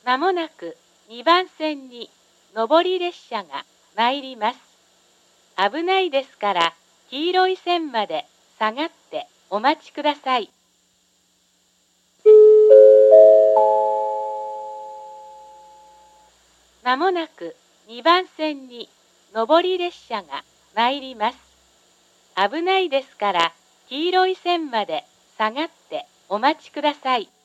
まもなく2番線に上り列車が参ります。危ないですから黄色い線まで下がってお待ちください。まもなく2番線に上り列車が参ります。危ないですから黄色い線まで下がってお待ちください。